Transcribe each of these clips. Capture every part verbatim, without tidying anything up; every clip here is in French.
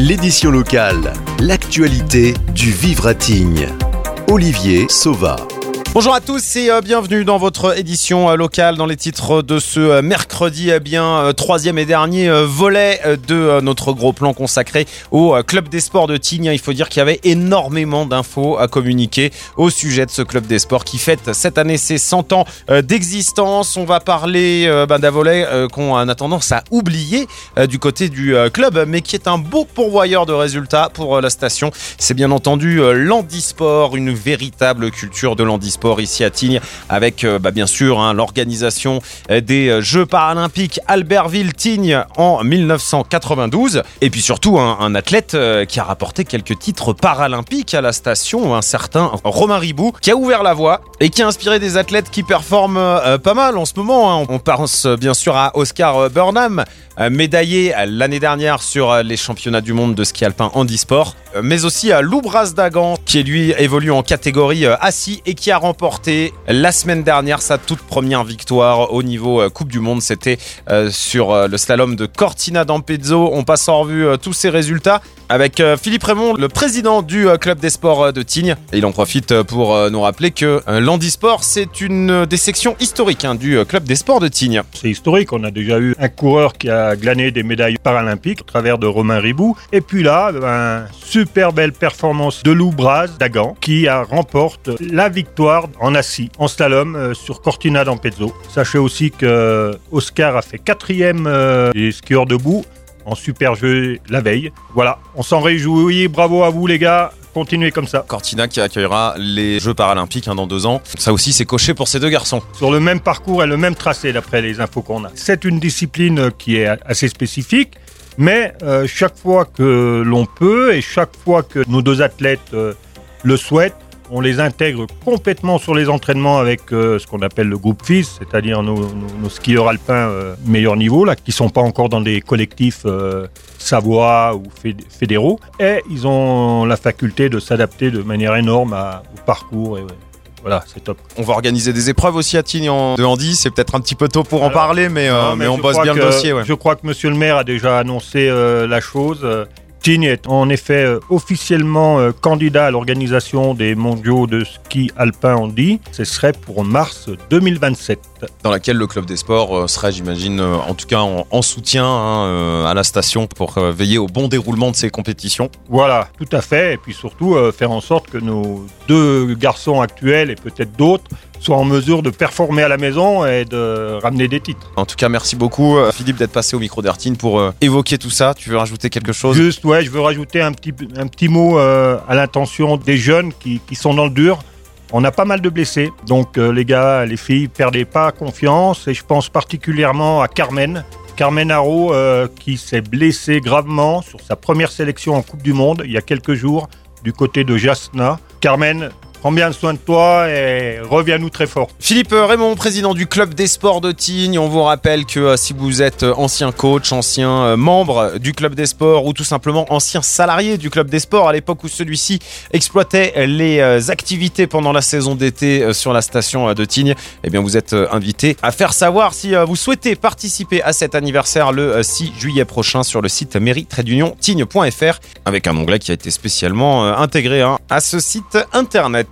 L'édition locale, l'actualité du Vivre à Tignes. Olivier Sauva. Bonjour à tous et bienvenue dans votre édition locale. Dans les titres de ce mercredi, eh bien troisième et dernier volet de notre gros plan consacré au Club des Sports de Tignes. Il faut dire qu'il y avait énormément d'infos à communiquer au sujet de ce Club des Sports qui fête cette année ses cent ans d'existence. On va parler ben, d'un volet qu'on a tendance à oublier du côté du club, mais qui est un beau pourvoyeur de résultats pour la station. C'est bien entendu l'handisport, une véritable culture de l'handisport ici à Tignes, avec euh, bah, bien sûr hein, l'organisation des Jeux paralympiques Albertville-Tignes en dix-neuf cent quatre-vingt-douze, et puis surtout un, un athlète euh, qui a rapporté quelques titres paralympiques à la station, un certain Romain Ribou, qui a ouvert la voie et qui a inspiré des athlètes qui performent euh, pas mal en ce moment. Hein. On pense euh, bien sûr à Oscar Burnham, euh, médaillé euh, l'année dernière sur euh, les championnats du monde de ski alpin handisport, euh, mais aussi à Lou Brasdagan, qui lui évolue en catégorie euh, assis et qui a remporté la semaine dernière sa toute première victoire au niveau euh, Coupe du Monde. C'était euh, sur euh, le slalom de Cortina d'Ampezzo. On passe en revue euh, tous ces résultats avec euh, Philippe Raymond, le président du euh, Club des Sports euh, de Tignes. Et il en profite euh, pour euh, nous rappeler que euh, l'handisport, c'est une euh, des sections historiques hein, du euh, Club des Sports de Tignes. C'est historique, on a déjà eu un coureur qui a glané des médailles paralympiques au travers de Romain Ribou. Et puis là, ben, super belle performance de Lou Brasdagan qui a remporte la victoire en assis, en slalom euh, sur Cortina d'Ampezzo. Sachez aussi que Oscar a fait quatrième euh, des skieurs debout en super jeu la veille. Voilà, on s'en réjouit, bravo à vous les gars, continuez comme ça. Cortina qui accueillera les Jeux paralympiques hein, dans deux ans. Ça aussi c'est coché pour ces deux garçons. Sur le même parcours et le même tracé d'après les infos qu'on a. C'est une discipline qui est assez spécifique, mais euh, chaque fois que l'on peut et chaque fois que nos deux athlètes euh, le souhaitent, on les intègre complètement sur les entraînements avec euh, ce qu'on appelle le groupe F I S, c'est-à-dire nos, nos, nos skieurs alpins euh, meilleur niveau, là, qui ne sont pas encore dans des collectifs euh, Savoie ou fédéraux. Et ils ont la faculté de s'adapter de manière énorme à, au parcours. Et, ouais. Voilà, c'est top. On va organiser des épreuves aussi à Tignes en de handi. C'est peut-être un petit peu tôt pour en Alors, parler, mais, euh, non, mais, mais on bosse bien que, le dossier. Ouais. Je crois que monsieur le maire a déjà annoncé euh, la chose. Tignes est en effet euh, officiellement euh, candidat à l'organisation des mondiaux de ski alpin handi. Ce serait pour mars deux mille vingt-sept. Dans laquelle le Club des Sports euh, serait, j'imagine, euh, en tout cas en, en soutien hein, euh, à la station pour euh, veiller au bon déroulement de ces compétitions. Voilà, tout à fait. Et puis surtout, euh, faire en sorte que nos deux garçons actuels et peut-être d'autres soient en mesure de performer à la maison et de ramener des titres. En tout cas, merci beaucoup euh, Philippe d'être passé au micro d'Ertine pour euh, évoquer tout ça. Tu veux rajouter quelque chose ? Juste, ouais, je veux rajouter un petit, un petit mot euh, à l'intention des jeunes qui, qui sont dans le dur. On a pas mal de blessés, donc euh, les gars, les filles, perdez pas confiance. Et je pense particulièrement à Carmen. Carmen Haro euh, qui s'est blessée gravement sur sa première sélection en Coupe du Monde il y a quelques jours du côté de Jasna. Carmen, prends bien soin de toi et reviens-nous très fort. Philippe Raymond, président du Club des Sports de Tignes. On vous rappelle que euh, si vous êtes ancien coach, ancien euh, membre du Club des Sports ou tout simplement ancien salarié du Club des Sports à l'époque où celui-ci exploitait les euh, activités pendant la saison d'été euh, sur la station euh, de Tignes, eh bien vous êtes euh, invité à faire savoir si euh, vous souhaitez participer à cet anniversaire le euh, six juillet prochain sur le site mairie tiret d'union tignes point f r avec un onglet qui a été spécialement euh, intégré hein, à ce site internet.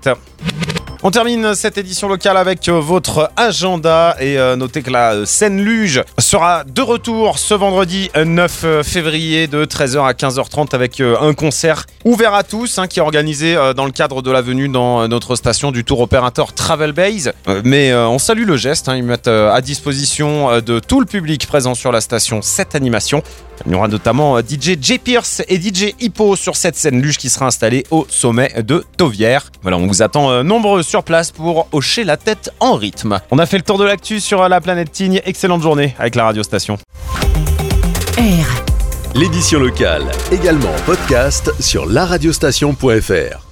On termine cette édition locale avec votre agenda et euh, notez que la scène luge sera de retour ce vendredi neuf février de treize heures à quinze heures trente avec euh, un concert ouvert à tous hein, qui est organisé euh, dans le cadre de la venue dans euh, notre station du tour opérateur Travel Base. Euh, mais euh, on salue le geste, hein, ils mettent euh, à disposition euh, de tout le public présent sur la station cette animation. Il y aura notamment euh, D J Jay Pierce et D J Hippo sur cette scène luge qui sera installée au sommet de Tauvière. Voilà, on vous attend euh, nombreux sur place pour hocher la tête en rythme. On a fait le tour de l'actu sur la planète Tignes. Excellente journée avec la radio station. R. L'édition locale, également en podcast sur la radiostation point f r.